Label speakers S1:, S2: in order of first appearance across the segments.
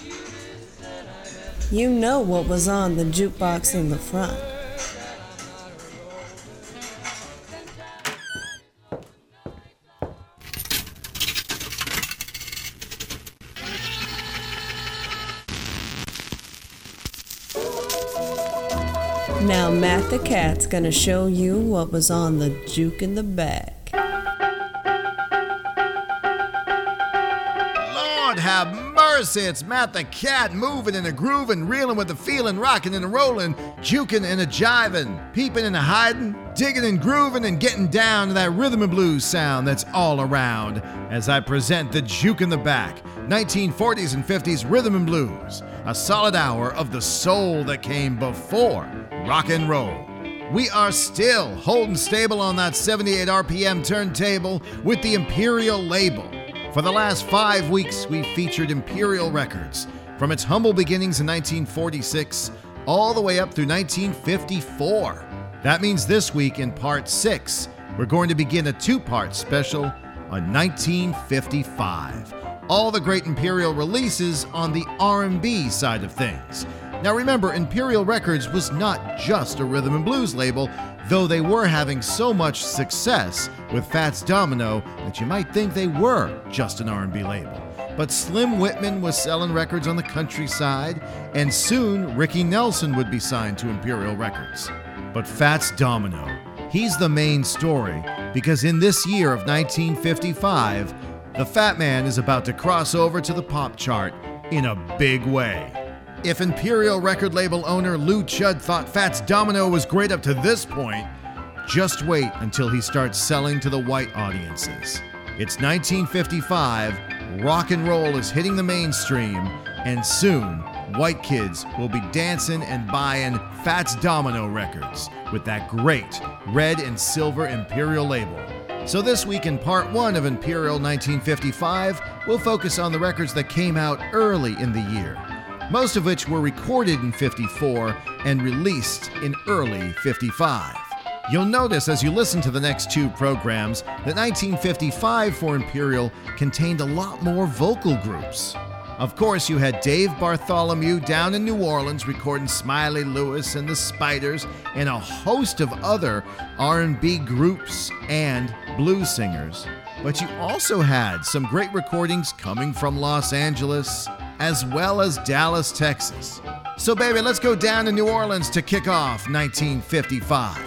S1: You know what was on the jukebox in the front. Now Matt the Cat's gonna show you what was on the juke in the back.
S2: Lord have mercy, it's Matt the Cat, moving and a grooving, reeling with the feeling, rocking and a rolling, juking and a jiving, peeping and a hiding, digging and grooving and getting down to that rhythm and blues sound that's all around as I present the Juke in the Back, 1940s and 50s rhythm and blues, a solid hour of the soul that came before rock and roll. We are still holding stable on that 78 RPM turntable with the Imperial label. For the last 5 weeks, we've featured Imperial Records, from its humble beginnings in 1946 all the way up through 1954. That means this week in part 6, we're going to begin a 2-part special on 1955. All the great Imperial releases on the R&B side of things. Now remember, Imperial Records was not just a rhythm and blues label, though they were having so much success with Fats Domino that you might think they were just an R&B label. But Slim Whitman was selling records on the countryside, and soon Ricky Nelson would be signed to Imperial Records. But Fats Domino, he's the main story, because in this year of 1955, the Fat Man is about to cross over to the pop chart in a big way. If Imperial record label owner Lou Chudd thought Fats Domino was great up to this point, just wait until he starts selling to the white audiences. It's 1955, rock and roll is hitting the mainstream, and soon, white kids will be dancing and buying Fats Domino records with that great red and silver Imperial label. So this week in part 1 of Imperial 1955, we'll focus on the records that came out early in the year, most of which were recorded in 54 and released in early 55. You'll notice as you listen to the next 2 programs that 1955 for Imperial contained a lot more vocal groups. Of course, you had Dave Bartholomew down in New Orleans recording Smiley Lewis and the Spiders and a host of other R&B groups and blues singers. But you also had some great recordings coming from Los Angeles as well as Dallas, Texas. So baby, let's go down to New Orleans to kick off 1955.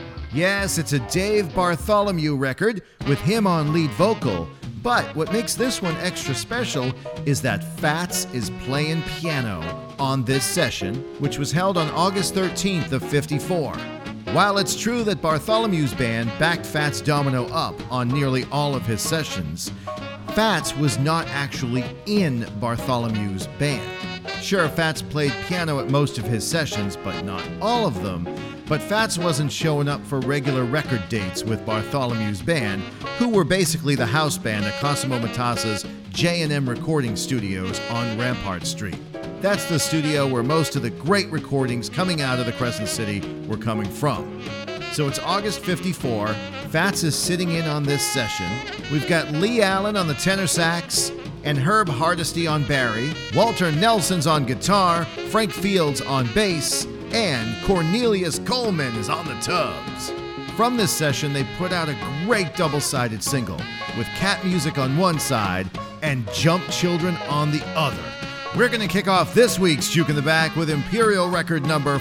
S2: Yes, it's a Dave Bartholomew record with him on lead vocal, but what makes this one extra special is that Fats is playing piano on this session, which was held on August 13th of 54. While it's true that Bartholomew's band backed Fats Domino up on nearly all of his sessions, Fats was not actually in Bartholomew's band. Sure, Fats played piano at most of his sessions, but not all of them. But Fats wasn't showing up for regular record dates with Bartholomew's band, who were basically the house band at Cosimo Matassa's J&M Recording Studios on Rampart Street. That's the studio where most of the great recordings coming out of the Crescent City were coming from. So it's August 54, Fats is sitting in on this session. We've got Lee Allen on the tenor sax, and Herb Hardesty on Barry, Walter Nelson's on guitar, Frank Fields on bass, and Cornelius Coleman is on the tubs. From this session, they put out a great double-sided single with Cat Music on one side and Jump Children on the other. We're going to kick off this week's Juke in the Back with Imperial record number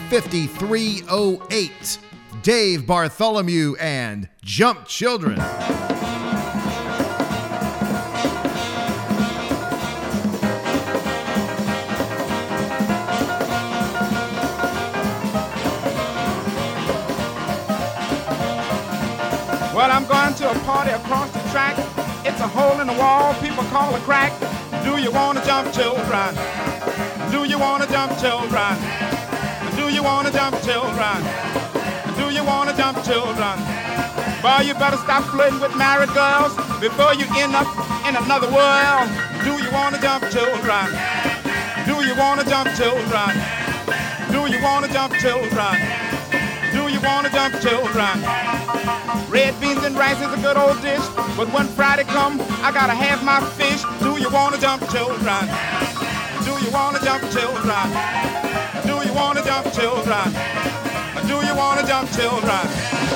S2: 5308, Dave Bartholomew and Jump Children.
S3: Well, I'm going to a party across the track. It's a hole in the wall, people call a crack. Do you want to jump, children? Do you want to jump, children? Do you want to jump, children? Do you want to jump, children? Boy, you better stop flirting with married girls before you end up in another world. Do you want to jump, children? Do you want to jump, children? Do you want to jump, children? Do you want to jump, children? Red beans and rice is a good old dish, but when Friday come, I gotta have my fish. Do you want to jump, children? Do you wanna jump, children? Do you wanna jump, children? Do you wanna jump, children?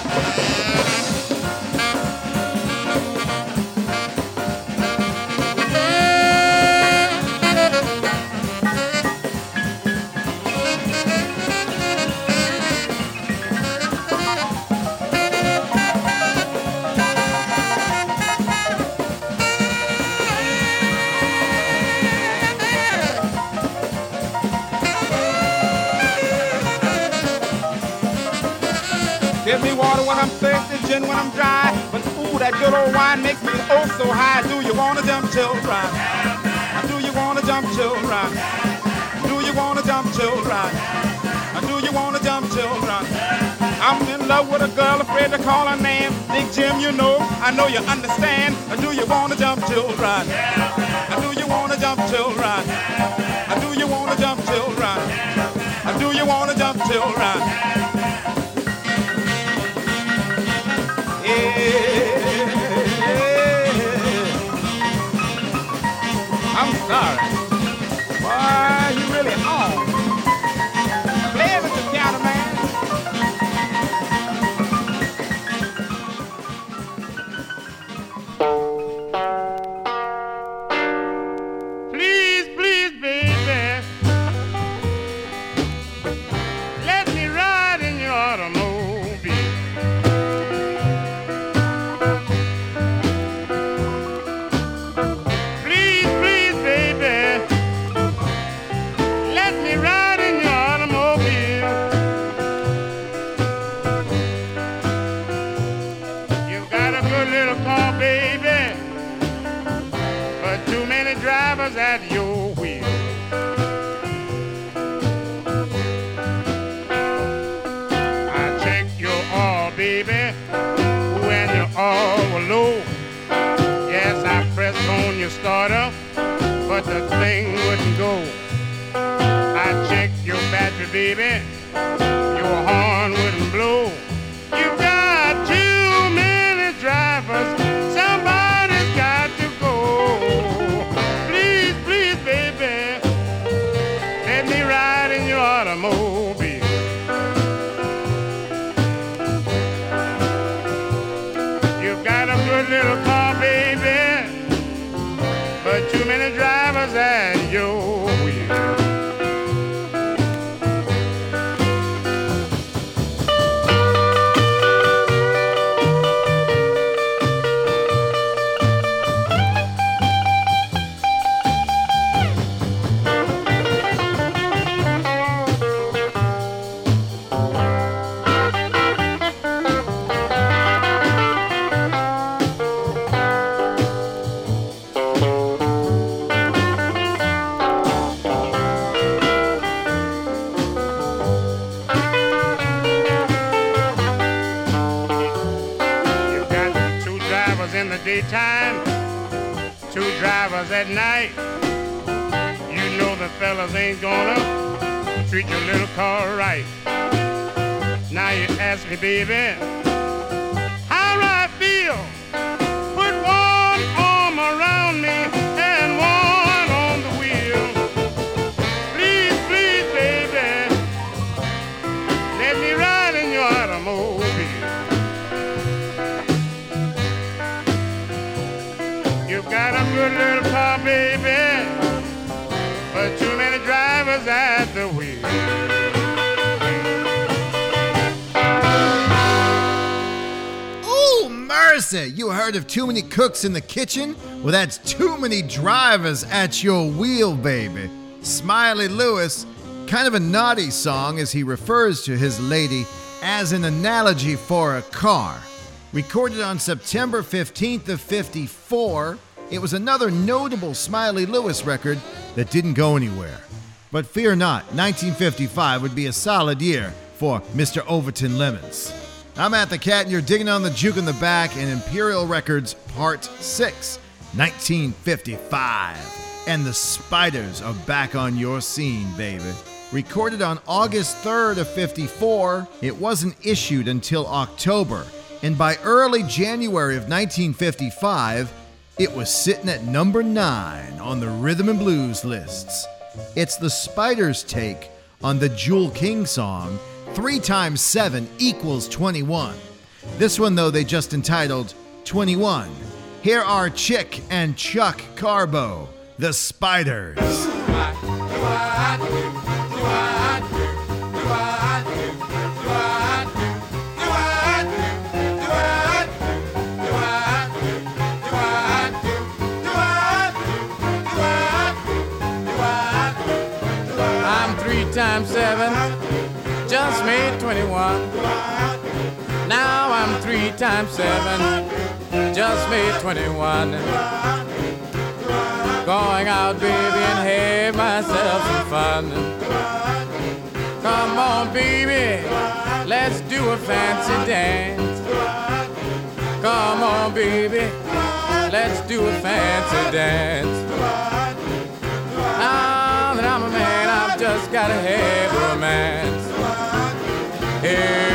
S3: Give me water when I'm thirsty, gin when I'm dry. But ooh, that good old wine makes me oh so high. Do you wanna jump, children? Do you wanna jump, children? Do you wanna jump, children? Do you wanna jump, children? I'm in love with a girl, afraid to call her name. Big Jim, you know, I know you understand. Do you wanna jump, children? Do you wanna jump, children? Do you wanna jump, children? Do you wanna jump, children? I'm sorry. Why, you really on? Play it with the piano, man. Please, please, baby, let me ride in your automobile. At your wheel. I check your oil, baby, when your oil was low. Yes, I pressed on your starter, but the thing wouldn't go. I checked your battery, baby, your horn wouldn't blow. You've got too many drivers, somebody's got to go. Automobile. You've got a good little car, baby, but too many drivers at your wheel. Daytime, two drivers at night. You know the fellas ain't gonna treat your little car right. Now you ask me, baby, how do I feel? Put one arm around me and one on the wheel. Please, please, baby, let me ride in your automobile. You've got a good little car, baby, but too many drivers at the wheel.
S2: Oh, mercy! You heard of too many cooks in the kitchen? Well, that's too many drivers at your wheel, baby. Smiley Lewis, kind of a naughty song as he refers to his lady as an analogy for a car. Recorded on September 15th of 54, it was another notable Smiley Lewis record that didn't go anywhere. But fear not, 1955 would be a solid year for Mr. Overton Lemons. I'm Matt the Cat, and you're digging on the juke in the back in Imperial Records Part 6, 1955. And the Spiders are back on your scene, baby. Recorded on August 3rd of 54, it wasn't issued until October. And by early January of 1955, it was sitting at number 9 on the rhythm and blues lists. It's the Spiders' take on the Jewel King song, 3 times 7 equals 21. This one, though, they just entitled 21. Here are Chick and Chuck Carbo, the Spiders.
S4: I'm 3 times 7, just made 21. Now I'm 3 times 7, just made 21. Going out, baby, and have myself some fun. Come on, baby, let's do a fancy dance. Come on, baby, let's do a fancy dance. Now that I'm a man, I've just gotta have romance. Hey.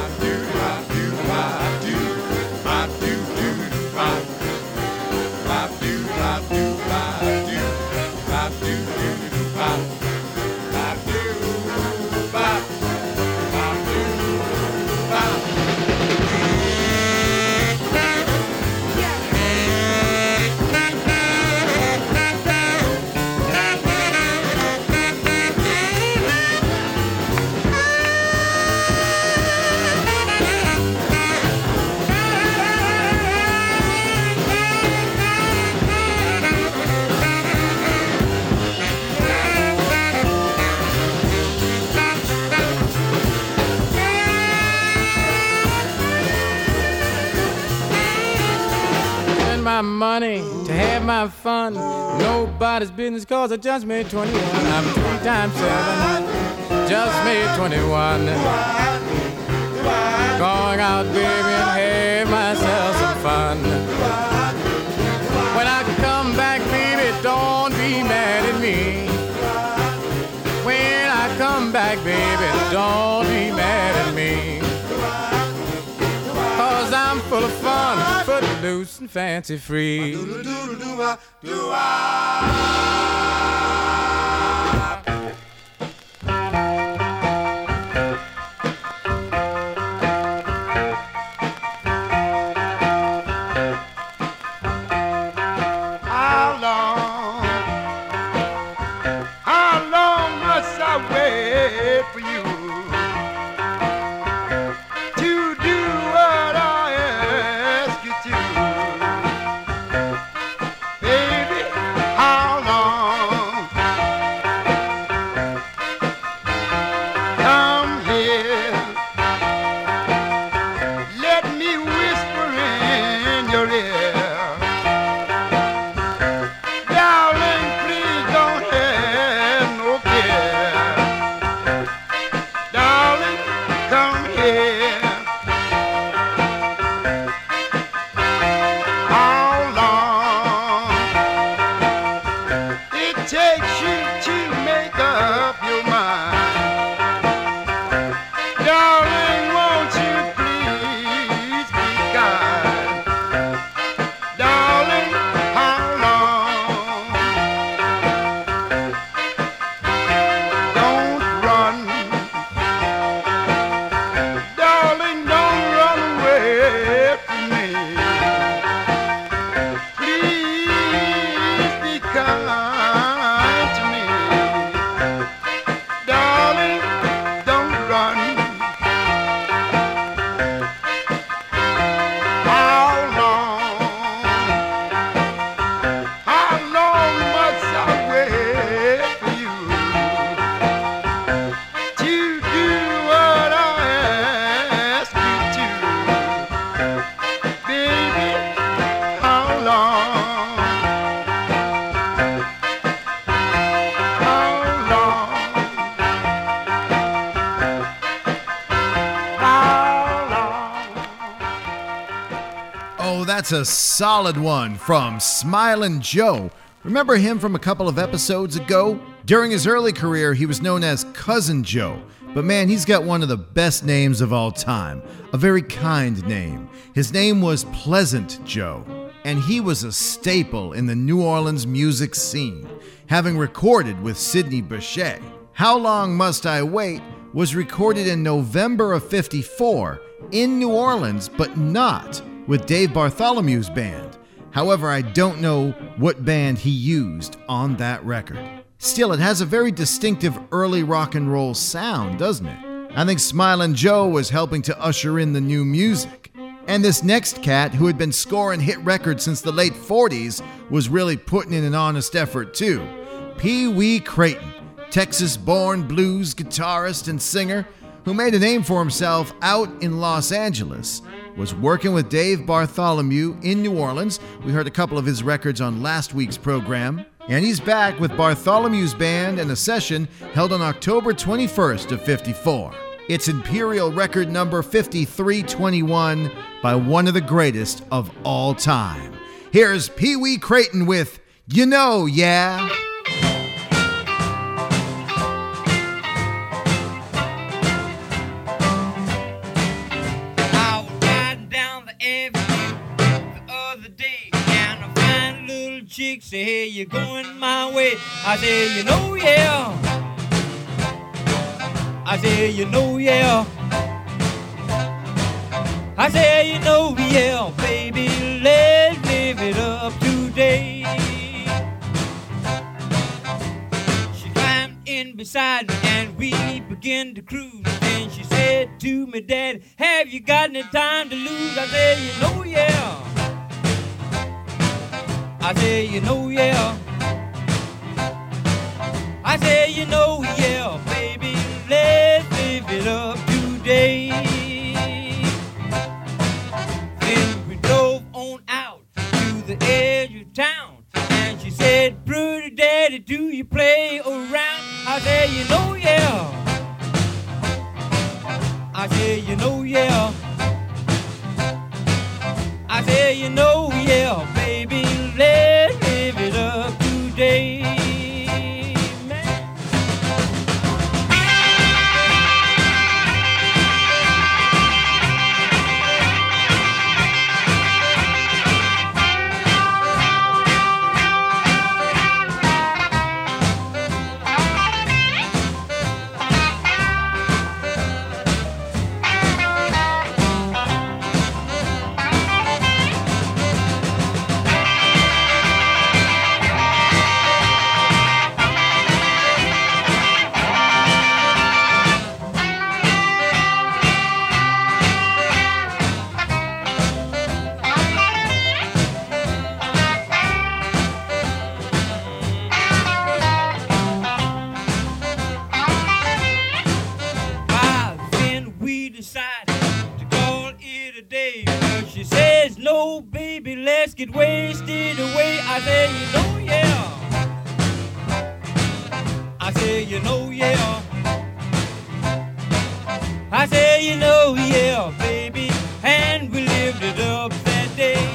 S4: My money to have my fun. Nobody's business, cause I just made 21. I'm 3 times 7, just made 21. Going out, baby, and have myself some fun. When I come back, baby, don't be mad at me. When I come back, baby, don't be mad at me. Cause I'm full of fun, footloose and fancy free.
S3: How long must I wait for you?
S2: That's a solid one from Smilin' Joe. Remember him from a couple of episodes ago? During his early career, he was known as Cousin Joe. But man, he's got one of the best names of all time. A very kind name. His name was Pleasant Joe. And he was a staple in the New Orleans music scene. having recorded with Sidney Bechet. How Long Must I Wait was recorded in November of '54 in New Orleans, but not with Dave Bartholomew's band. However, I don't know what band he used on that record. Still, it has a very distinctive early rock and roll sound, doesn't it? I think Smilin' Joe was helping to usher in the new music. And this next cat, who had been scoring hit records since the late 40s, was really putting in an honest effort too. Pee Wee Crayton, Texas-born blues guitarist and singer who made a name for himself out in Los Angeles, was working with Dave Bartholomew in New Orleans. We heard a couple of his records on last week's program. And he's back with Bartholomew's band in a session held on October 21st of '54. It's Imperial record number 5321 by one of the greatest of all time. Here's Pee Wee Crayton with You Know, Yeah.
S5: I was riding down the avenue the other day, and I find a little chick say, hey, you're going my way. I say, you know, yeah. I say, you know, yeah. I say, you know, yeah, baby, let's live it up today. She climbed in beside me and we began to cruise. And she said to me, Daddy, have you got any time to lose? I said, you know, yeah. I say, you know, yeah. I say, you know, yeah, baby, let's live it up today. Then we drove on out to the edge of town, and she said, pretty daddy, do you play around? I say, you know, yeah. I say, you know, yeah. I say, you know, yeah, baby, let's live it up today. Get wasted away. I say, you know, yeah. I say, you know, yeah. I say, you know, yeah, baby. And we lived it up that day.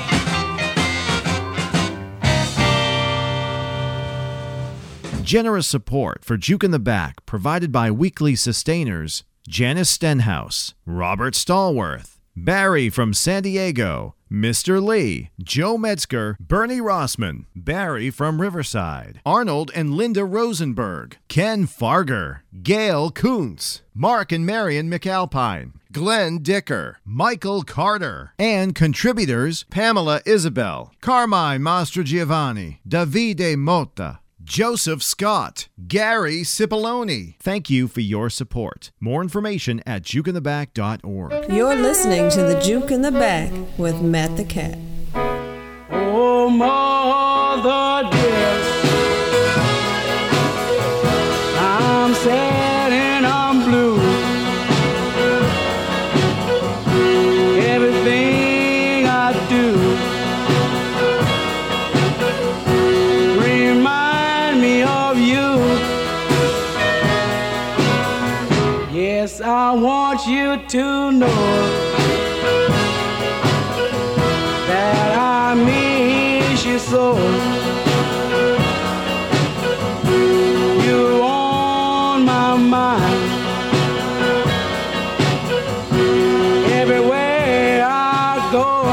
S2: Generous support for Juke in the Back provided by weekly sustainers Janice Stenhouse, Robert Stallworth, Barry from San Diego, Mr. Lee, Joe Metzger, Bernie Rossman, Barry from Riverside, Arnold and Linda Rosenberg, Ken Farger, Gail Kuntz, Mark and Marion McAlpine, Glenn Dicker, Michael Carter, and contributors Pamela Isabel, Carmine Mastrogiovanni, Davide Motta, Joseph Scott, Gary Cipollone. Thank you for your support. More information at jukeintheback.org.
S1: You're listening to the Juke in the Back with Matt the Cat.
S6: Oh, mother dear, I'm sad and I'm blue. Everything I do remind me of you. Yes, I want you to know that I miss you so. You're on my mind everywhere I go.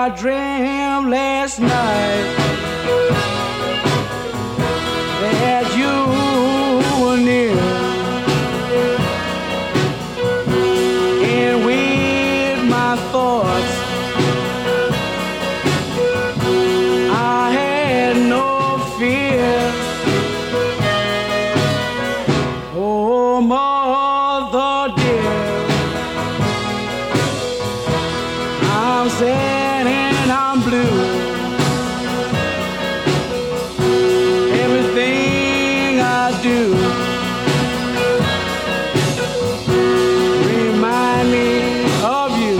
S6: I dreamed last night that you were near, and with my thoughts I had no fear. Oh, mother dear, I'm sad and I'm blue. Everything I do remind me of you.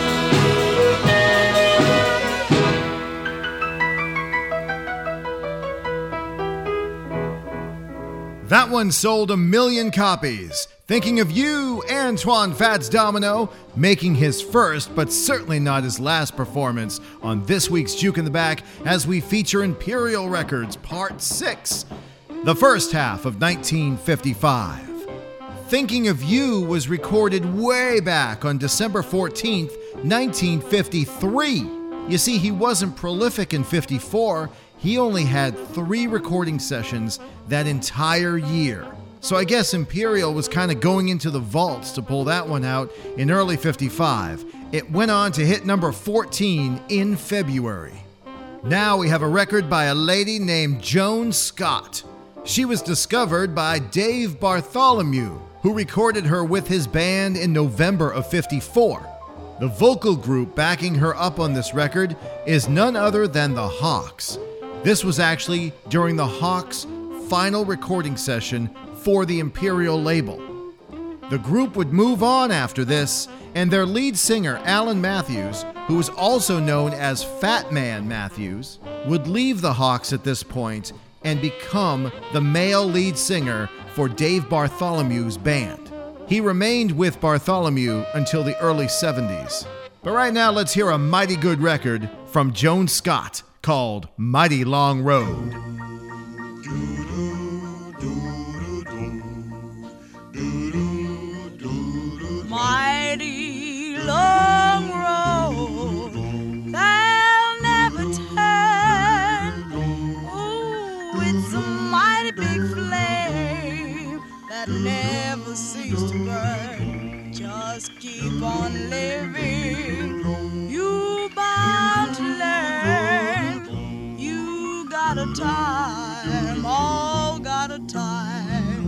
S2: That one sold 1 million copies. Thinking of You, Antoine Fats Domino, making his first, but certainly not his last performance on this week's Juke in the Back as we feature Imperial Records Part 6, the first half of 1955. Thinking of You was recorded way back on December 14th, 1953. You see, he wasn't prolific in 54. He only had 3 recording sessions that entire year. So I guess Imperial was kind of going into the vaults to pull that one out in early 55. It went on to hit number 14 in February. Now we have a record by a lady named Joan Scott. She was discovered by Dave Bartholomew, who recorded her with his band in November of 54. The vocal group backing her up on this record is none other than the Hawks. This was actually during the Hawks' final recording session for the Imperial label. The group would move on after this, and their lead singer, Alan Matthews, who was also known as Fat Man Matthews, would leave the Hawks at this point and become the male lead singer for Dave Bartholomew's band. He remained with Bartholomew until the early 70s. But right now, let's hear a mighty good record from Joan Scott called Mighty Long Road.
S7: Mighty long road that'll never turn. Oh, it's a mighty big flame that never ceases to burn. Just keep on living. You bound to learn. You got a time, all got a time.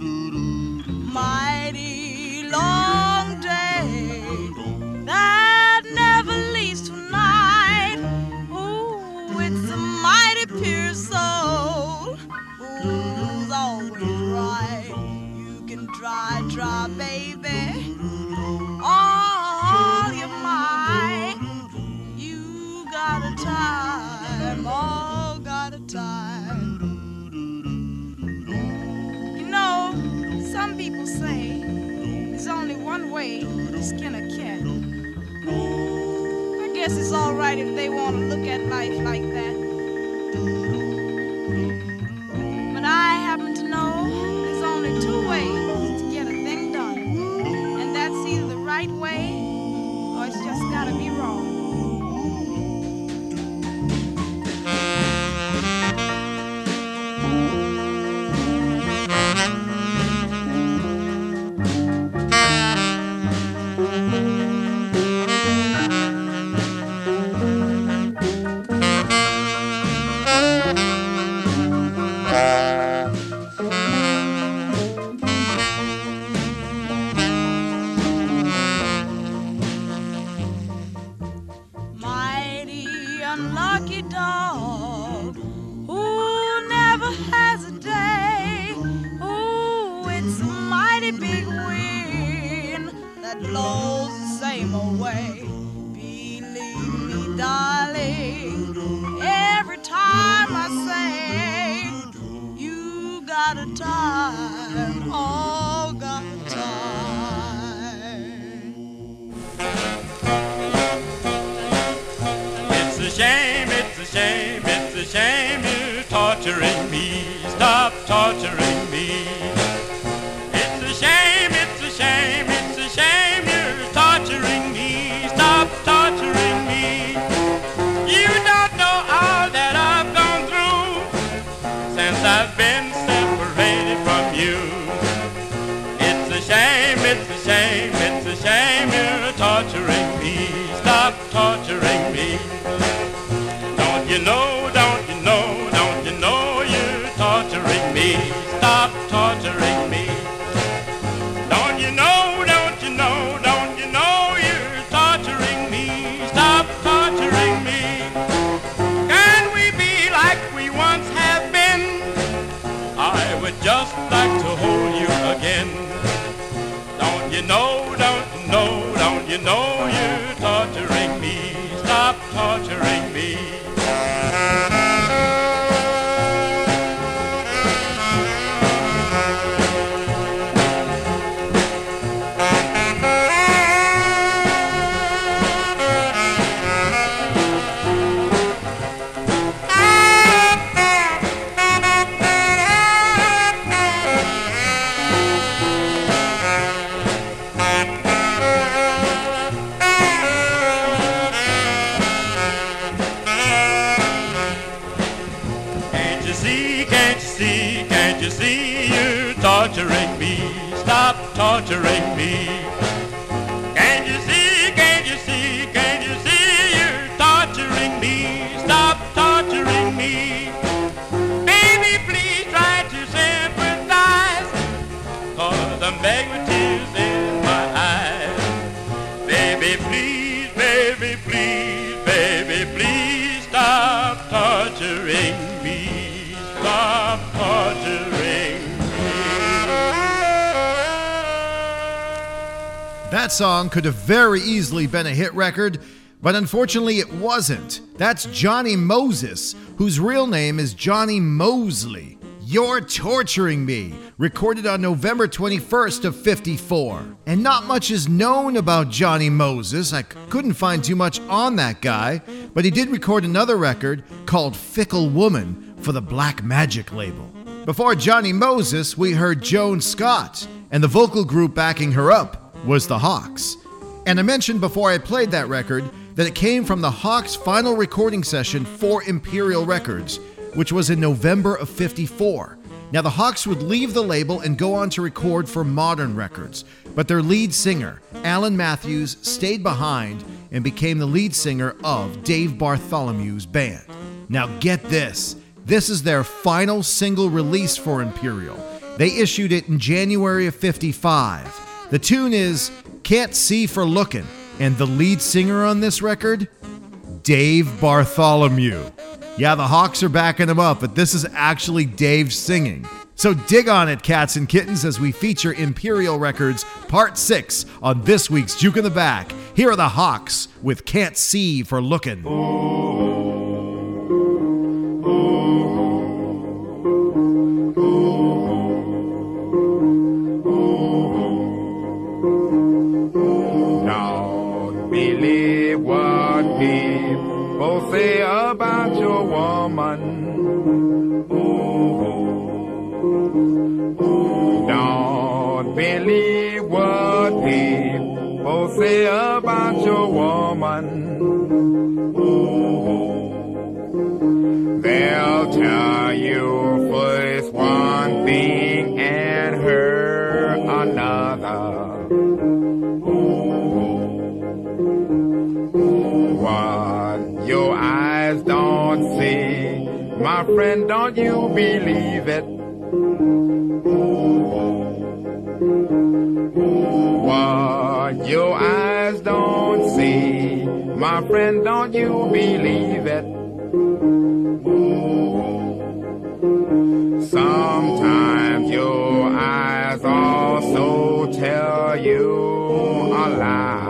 S7: Mighty long day that never leaves tonight. Ooh, it's a mighty pure soul who's always right. You can try, baby, all your might. You got a time, all got a time. You know, some people say there's only one way to skin a cat. I guess it's all right if they want to look at life like that. But I happen to know there's only 2 ways to get a thing done. And that's either the right way or it's just gotta be wrong. Mighty unlucky dog who never has a day. Ooh, it's a mighty big wind that blows the same old way. Believe me, darling, every time I say you got a time, all got a time.
S8: It's a shame, it's a shame, it's a shame you're torturing me. Stop torturing me. It's a shame, it's a shame, it's a shame you're torturing me. Stop torturing me. stop torturing me. Don't you know, don't you know, don't you know you're torturing me? Stop torturing me. Can we be like we once have been? I would just like to hold you again. Don't you know, don't you know, don't you know you're torturing me? Stop torturing me. Can't you see you're torturing me? Stop torturing me. Can't you see, can't you see, can't you see you're torturing me? Stop torturing me. Baby, please try to sympathize, 'cause I'm begging with tears in my eyes. Baby, please, baby, please, baby, please stop torturing me. Stop torturing me.
S2: That song could have very easily been a hit record, but unfortunately it wasn't. That's Johnny Moses, whose real name is Johnny Mosley. You're Torturing Me, recorded on November 21st of 54. And not much is known about Johnny Moses. I couldn't find too much on that guy, but he did record another record called Fickle Woman for the Black Magic label. Before Johnny Moses, we heard Joan Scott, and the vocal group backing her up was the Hawks. And I mentioned before I played that record that it came from the Hawks' final recording session for Imperial Records, which was in November of 54. Now the Hawks would leave the label and go on to record for Modern Records, but their lead singer, Alan Matthews, stayed behind and became the lead singer of Dave Bartholomew's band. Now get this. This is their final single release for Imperial. They issued it in January of 55. The tune is Can't See for Lookin', and the lead singer on this record, Dave Bartholomew. Yeah, the Hawks are backing him up, but this is actually Dave singing. So dig on it, cats and kittens, as we feature Imperial Records Part 6 on this week's Juke in the Back. Here are the Hawks with Can't See for Lookin'.
S3: Believe what people say about your woman. Don't believe what people say about your woman. They'll tell you first one thing and her another. What your eyes don't see, my friend, don't you believe it? What your eyes don't see, my friend, don't you believe it? Sometimes your eyes also tell you a lie.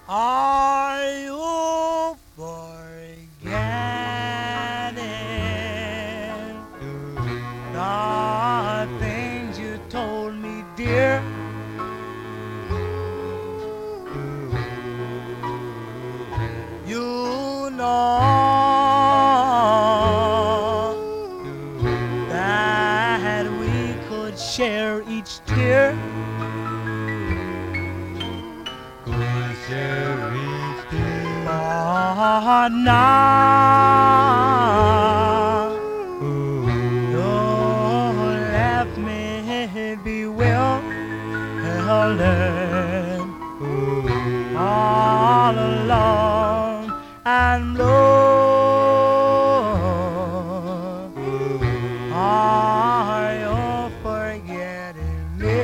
S9: Are you forgetting the things you told me, dear? You know that we could share each tear. But now you left me bewildered, all alone and blue. Are you forgetting me?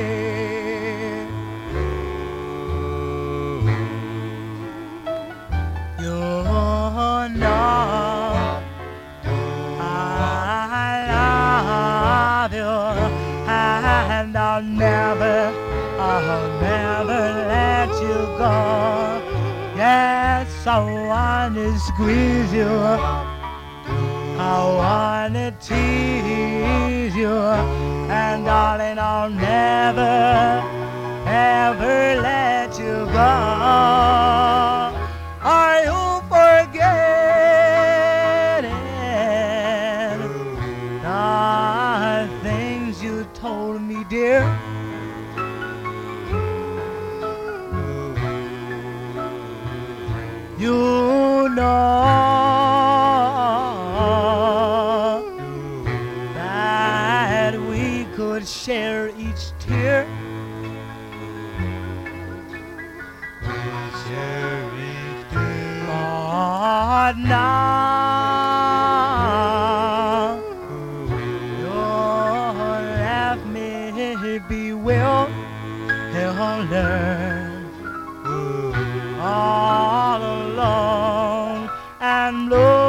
S9: You know I love you, and I'll never let you go. Yes, I wanna squeeze you, I wanna tease you, and darling, I'll never, ever let you go. Are you forgetting the things you told me, dear? You know that we could share each tear. But now you left me bewildered, all alone and blue.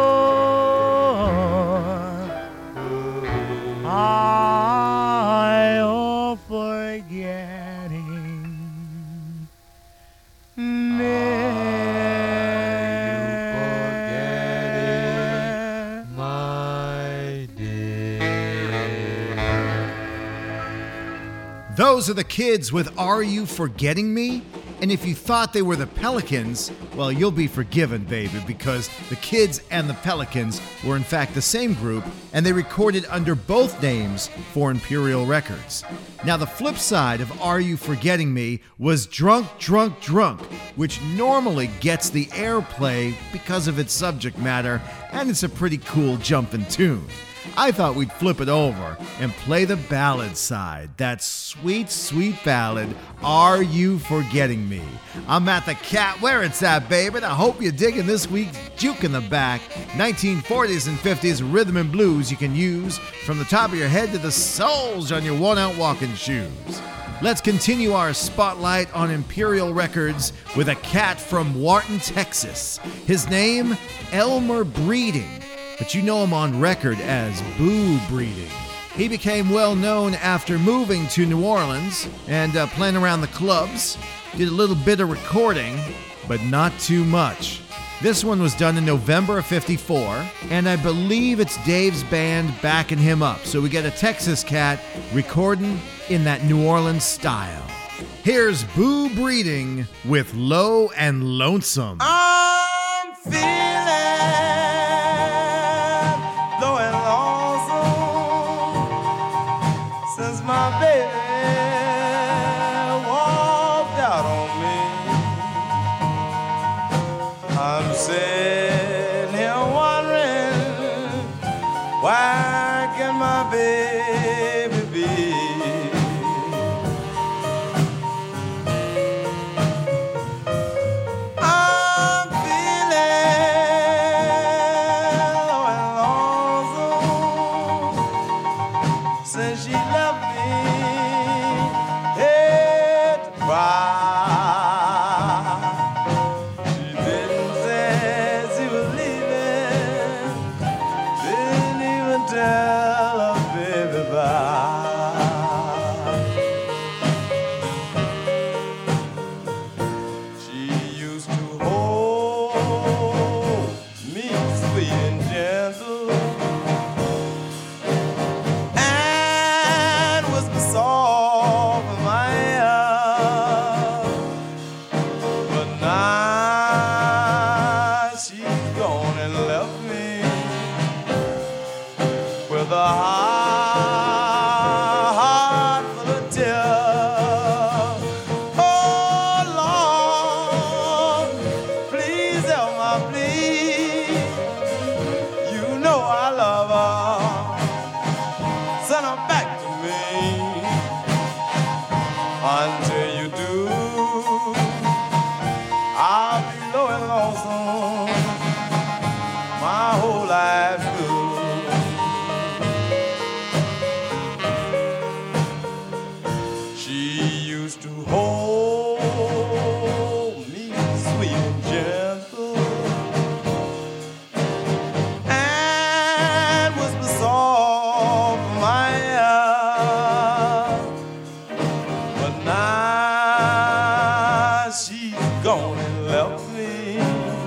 S9: Are you forgetting me?
S2: Those are the Kids with Are You Forgetting Me? And if you thought they were the Pelicans, well, you'll be forgiven, baby, because the Kids and the Pelicans were in fact the same group, and they recorded under both names for Imperial Records. Now, the flip side of Are You Forgetting Me was Drunk, Drunk, Drunk, which normally gets the airplay because of its subject matter, and it's a pretty cool jumpin' tune. I thought we'd flip it over and play the ballad side. That sweet, sweet ballad, Are You Forgetting Me? I'm Matt the Cat, where it's at, baby. I hope you're digging this week's Juke in the Back. 1940s and 50s rhythm and blues you can use from the top of your head to the soles on your worn-out walking shoes. Let's continue our spotlight on Imperial Records with a cat from Wharton, Texas. His name, Elmer Breeding, but you know him on record as Boo Breeding. He became well known after moving to New Orleans and playing around the clubs. Did a little bit of recording, but not too much. This one was done in November of '54, and I believe it's Dave's band backing him up. So we get a Texas cat recording in that New Orleans style. Here's Boo Breeding with Low and Lonesome.
S9: I'm feeling low and lonesome since my baby walked out on me. I'm sitting here wondering, where can my baby be? I'm feeling low and lonesome since she left me here to cry. She didn't say
S10: she's gone and left me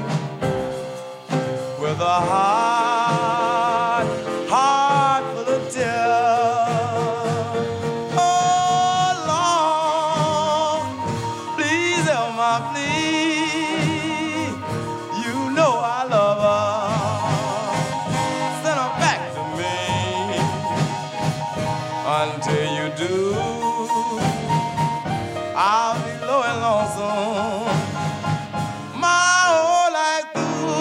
S10: with a heart full of tears. Oh Lord, please help my plea. You know I love her. Send her back to me. Until you do, I'll be low and lonesome my whole life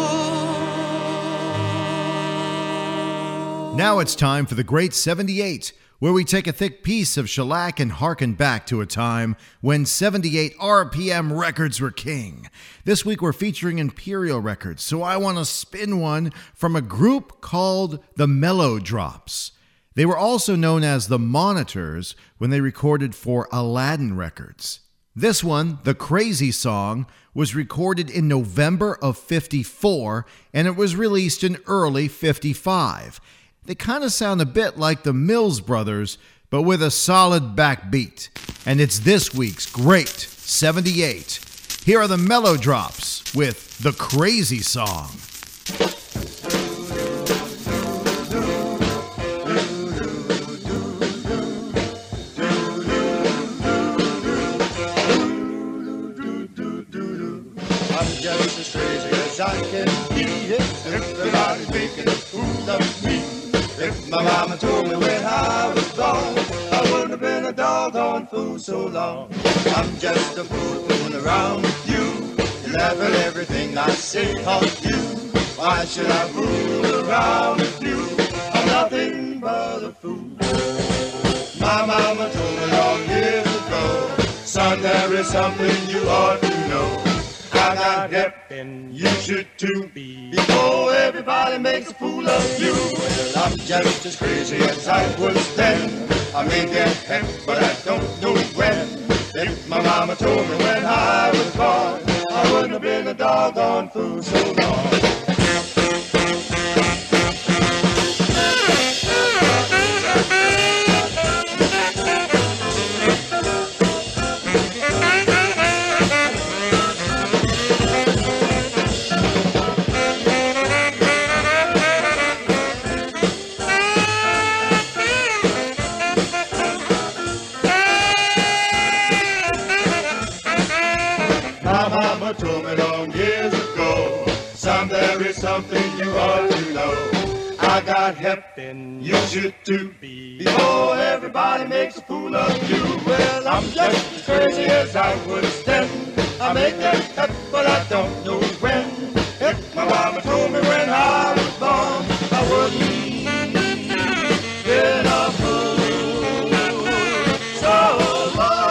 S10: through.
S2: Now it's time for the Great 78, where we take a thick piece of shellac and harken back to a time when 78 RPM records were king. This week we're featuring Imperial Records, so I want to spin one from a group called the Mellowdrops. They were also known as the Monitors when they recorded for Aladdin Records. This one, The Crazy Song, was recorded in November of '54, and it was released in early '55. They kind of sound a bit like the Mills Brothers, but with a solid backbeat. And it's this week's Great 78. Here are the Mellowdrops with The Crazy Song.
S11: Just as crazy as I can be. Everybody's making a fool of me. If my mama told me when I was born, I wouldn't have been a doggone fool so long. I'm just a fool fooling around with you. You laugh at everything I say, cause you. Why should I fool around with you? I'm nothing but a fool. My mama told me long years ago, son, there is something you ought to know. I got hep and you should too. Before everybody makes a fool of you. Well, I'm just as crazy as I was then. I may get hep, but I don't know when. If my mama told me when I was born, I wouldn't have been a doggone fool so long. Told me long years ago, son, there is something you ought to know. I got hep and you should too. Before everybody makes a fool of you. Well, I'm just as crazy as I was then. I make that hep, but I don't know when. If my mama told me when I was born, I wouldn't been a fool so long.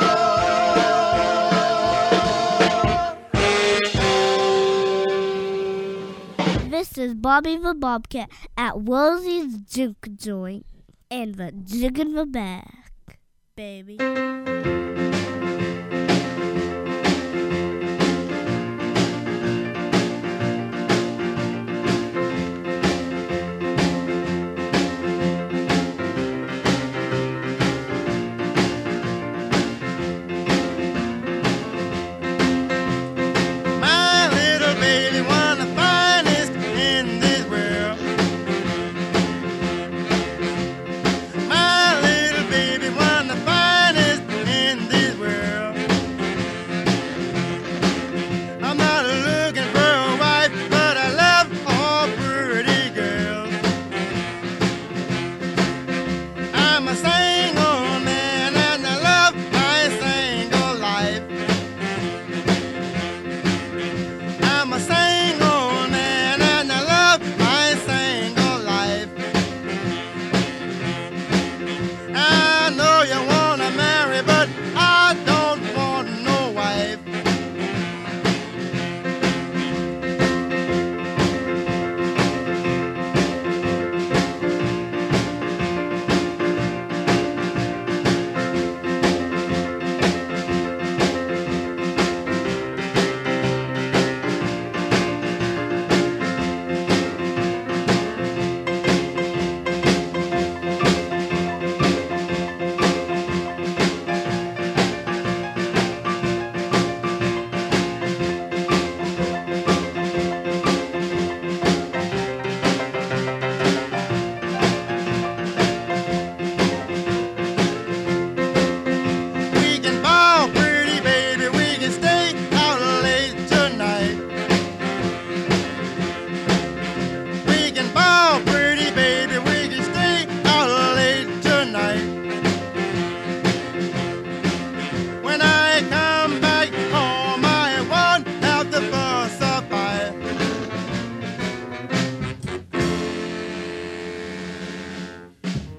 S12: This is Bobby the Bobcat at Woolsey's Juke Joint and the Jig in the Back, baby.
S11: My little baby, one of the finest in this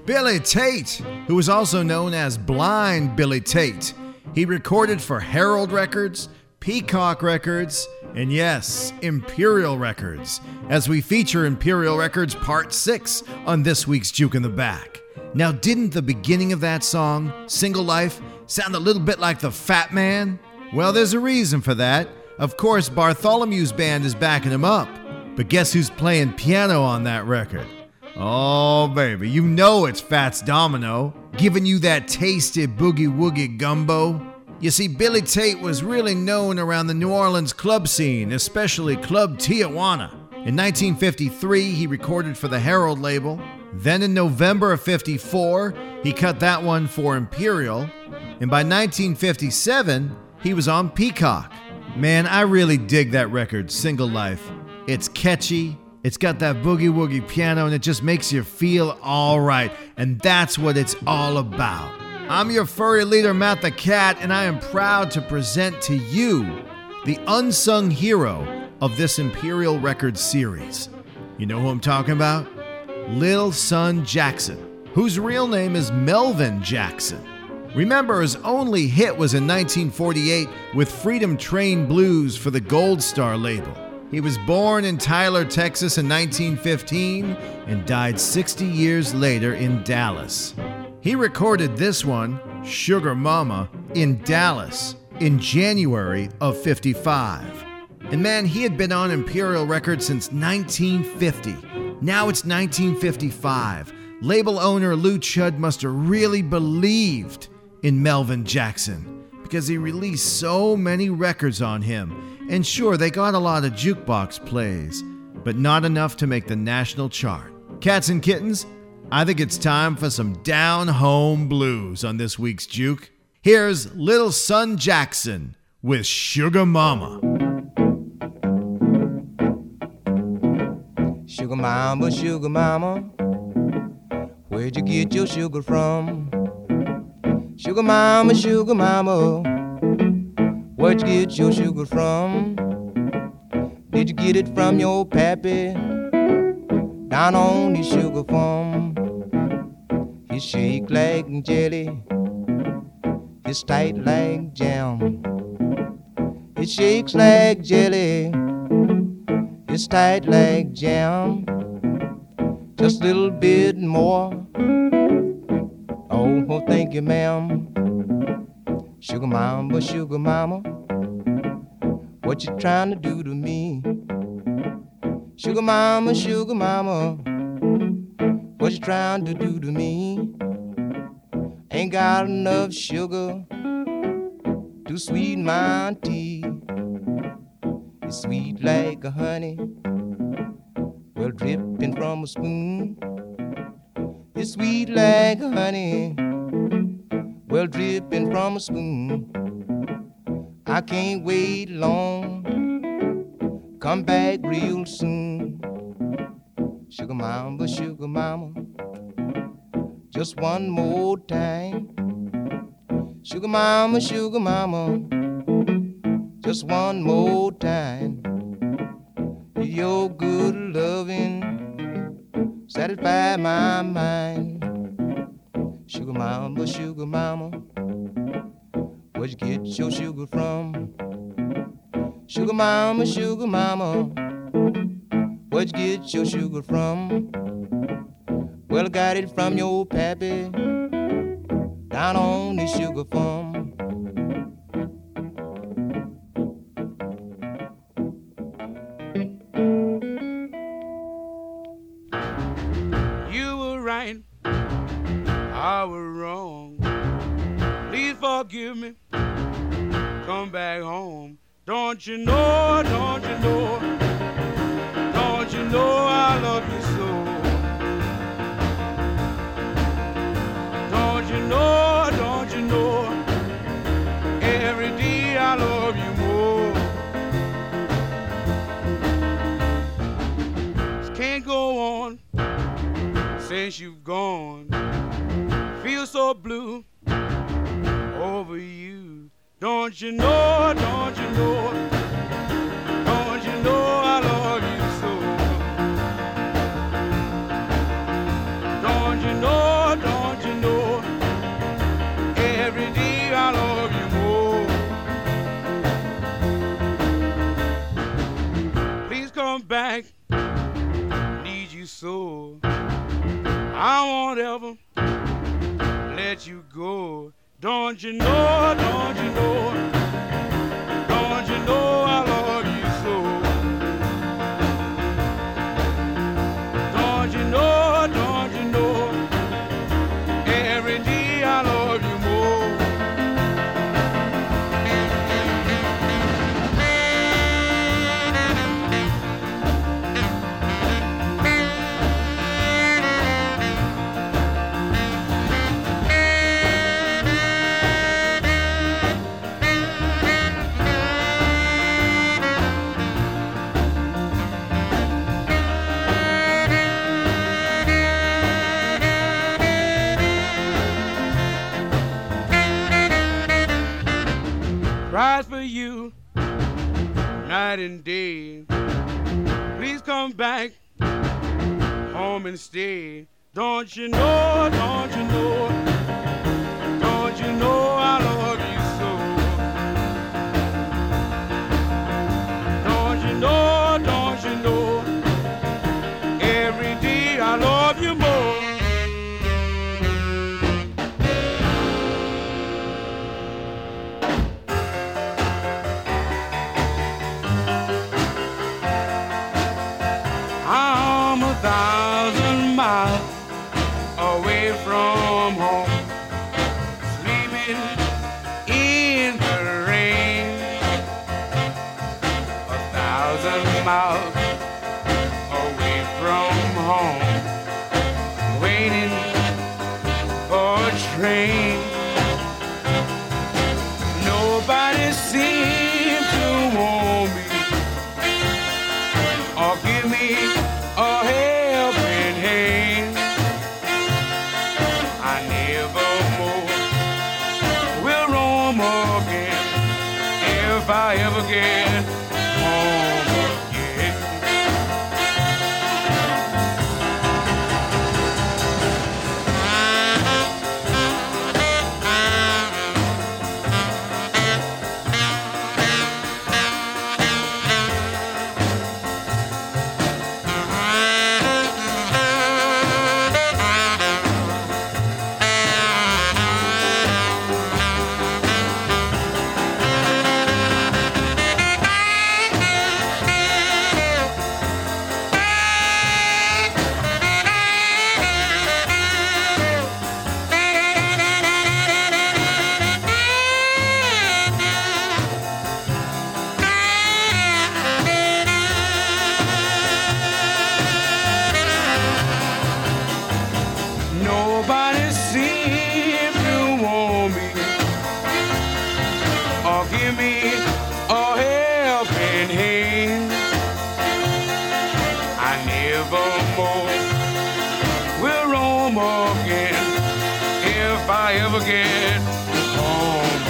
S2: Billy Tate, who was also known as Blind Billy Tate. He recorded for Herald Records, Peacock Records, and yes, Imperial Records, as we feature Imperial Records Part 6 on this week's Juke in the Back. Now, didn't the beginning of that song, Single Life, sound a little bit like the Fat Man? Well, there's a reason for that. Of course, Bartholomew's band is backing him up. But guess who's playing piano on that record? Oh, baby, you know it's Fats Domino, giving you that tasty boogie-woogie gumbo. You see, Billy Tate was really known around the New Orleans club scene, especially Club Tijuana. In 1953, he recorded for the Herald label. Then in November of 54, he cut that one for Imperial. And by 1957, he was on Peacock. Man, I really dig that record, Single Life. It's catchy. It's got that boogie-woogie piano, and it just makes you feel all right. And that's what it's all about. I'm your furry leader, Matt the Cat, and I am proud to present to you the unsung hero of this Imperial Records series. You know who I'm talking about? Lil Son Jackson, whose real name is Melvin Jackson. Remember, his only hit was in 1948 with Freedom Train Blues for the Gold Star label. He was born in Tyler, Texas in 1915 and died 60 years later in Dallas. He recorded this one, Sugar Mama, in Dallas in January of 55. And man, he had been on Imperial Records since 1950. Now it's 1955. Label owner Lou Chudd must have really believed in Melvin Jackson because he released so many records on him. And sure, they got a lot of jukebox plays, but not enough to make the national chart. Cats and kittens, I think it's time for some down-home blues on this week's Juke. Here's Lil Son Jackson with Sugar Mama.
S10: Sugar mama, where'd you get your sugar from? Sugar mama, where'd you get your sugar from? Did you get it from your pappy down on the sugar farm? He shake like jelly, it's tight like jam. It shakes like jelly, it's tight like jam. Just a little bit more. Oh, thank you, ma'am. Sugar mama, what you trying to do to me? Sugar mama, what you trying to do to me? Ain't got enough sugar to sweeten my tea. It's sweet like a honey, well dripping from a spoon. It's sweet like a honey, well dripping from a spoon. I can't wait long, come back real soon. Sugar mama, just one more time. Sugar mama, just one more time. Your good loving satisfy my mind. Sugar mama, where'd you get your sugar from? Sugar mama, where'd you get your sugar from? Well, I got it from your pappy down on the sugar farm.
S6: You were right, I was wrong. Please forgive me, come back home. Don't you know, don't you know, don't you know I love you so? Don't you know, don't you know, every day I love you more. This can't go on since you've gone. Feel so blue over you. Don't you know, don't you know, don't you know I love you so? Don't you know, come back. Need you so. I won't ever let you go. Don't you know, don't you know, don't you know I love you so. Don't you know, don't you know, every day I love you more. Cries for you night and day. Please come back home and stay. Don't you know, don't you know, don't you know I love you so. Don't you know, don't you know, every day I love you more. I'm 1,000 miles away from home, sleeping in the rain. 1,000 miles away from home, waiting for a train. Nobody seems to want me or give me a helping hand. I never more will roam again if I ever get home again. Nobody seems to want me or give me a helping hand. I never more will roam again if I ever get home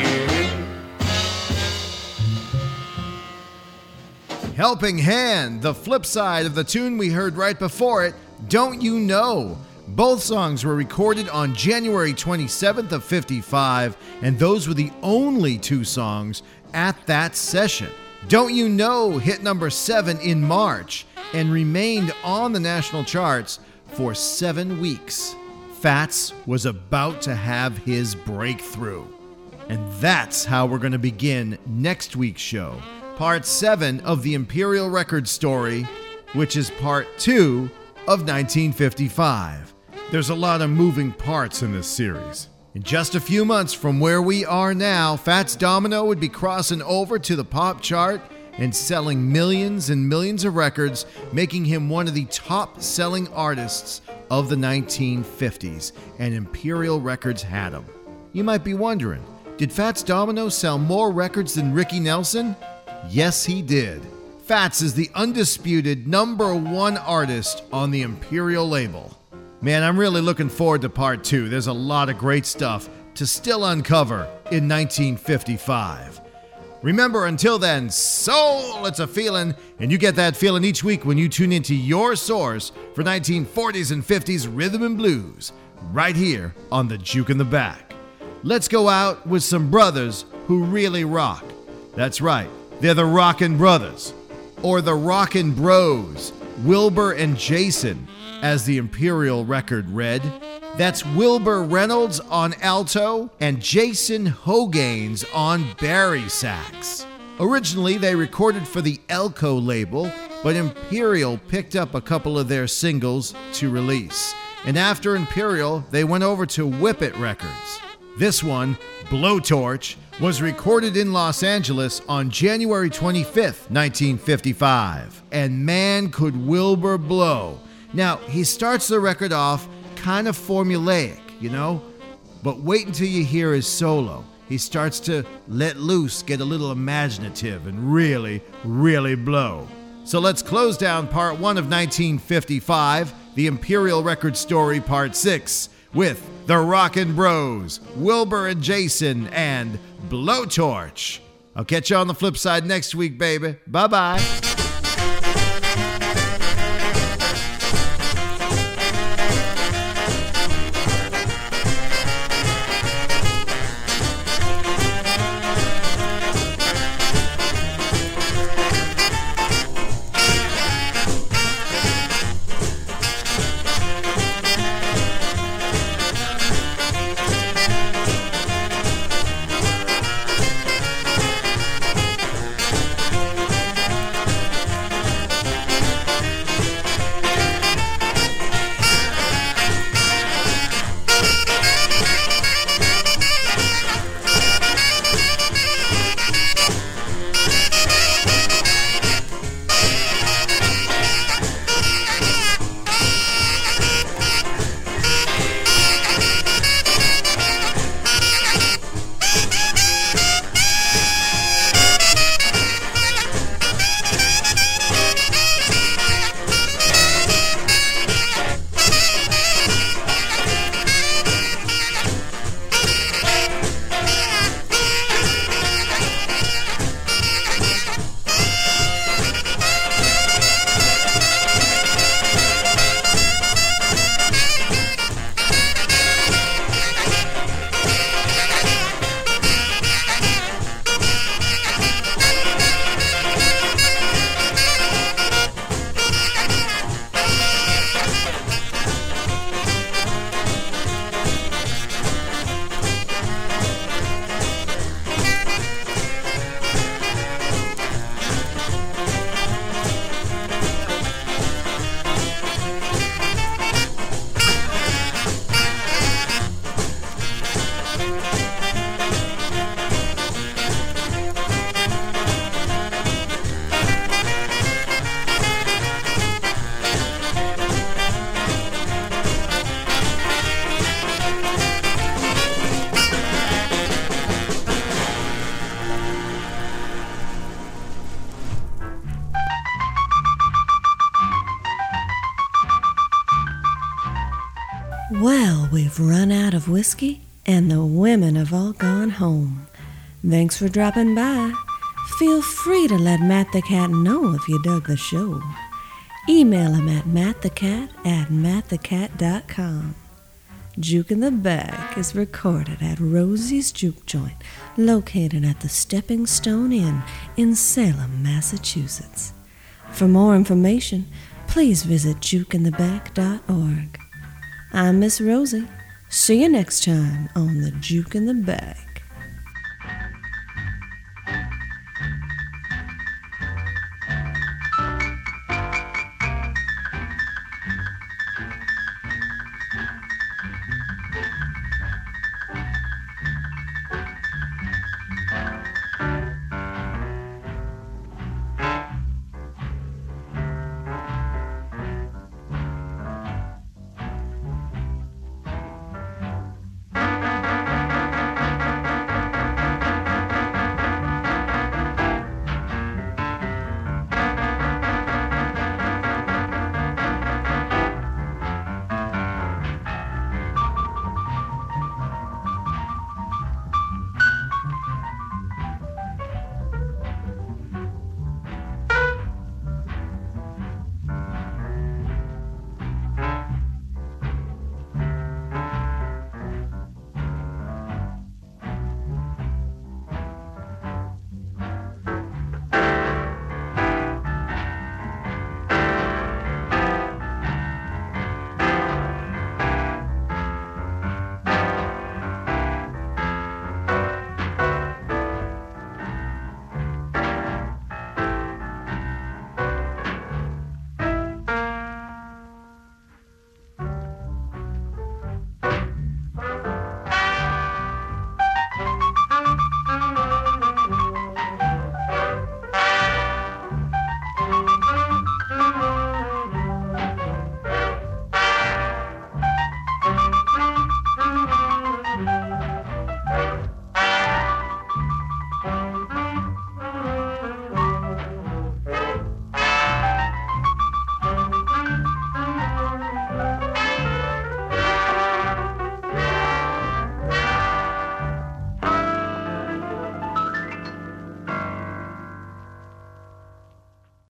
S6: again.
S2: Helping Hand, the flip side of the tune we heard right before it, Don't You Know? Both songs were recorded on January 27th of 55, and those were the only two songs at that session. Don't You Know hit number 7 in March and remained on the national charts for 7 weeks. Fats was about to have his breakthrough. And that's how we're going to begin next week's show, part 7 of the Imperial Records story, which is part 2 of 1955. There's a lot of moving parts in this series. In just a few months from where we are now, Fats Domino would be crossing over to the pop chart and selling millions and millions of records, making him one of the top-selling artists of the 1950s, and Imperial Records had him. You might be wondering, did Fats Domino sell more records than Ricky Nelson? Yes, he did. Fats is the undisputed #1 artist on the Imperial label. Man, I'm really looking forward to part 2. There's a lot of great stuff to still uncover in 1955. Remember, until then, soul, it's a feeling, and you get that feeling each week when you tune into your source for 1940s and 50s rhythm and blues, right here on the Juke in the Back. Let's go out with some brothers who really rock. That's right, they're the Rockin' Brothers. or the Rockin' Bros, Wilbur and Jason, as the Imperial record read. That's Wilbur Reynolds on alto and Jason Hogaines on bari sax. Originally, they recorded for the Elko label, but Imperial picked up a couple of their singles to release. And after Imperial, they went over to Whip It Records. This one, Blowtorch, was recorded in Los Angeles on January 25th, 1955. And man, could Wilbur blow. Now, he starts the record off kind of formulaic, you know? But wait until you hear his solo. He starts to let loose, get a little imaginative, and really, really blow. So let's close down part 1 of 1955, the Imperial Record Story Part 6, with the Rockin' Bros, Wilbur and Jason, and Blowtorch. I'll catch you on the flip side next week, baby. Bye-bye.
S1: Well, we've run out of whiskey, and the women have all gone home. Thanks for dropping by. Feel free to let Matt the Cat know if you dug the show. Email him at mattthecat@mattthecat.com. Juke in the Back is recorded at Rosie's Juke Joint, located at the Stepping Stone Inn in Salem, Massachusetts. For more information, please visit jukeintheback.org. I'm Miss Rosie. See you next time on the Juke in the Back.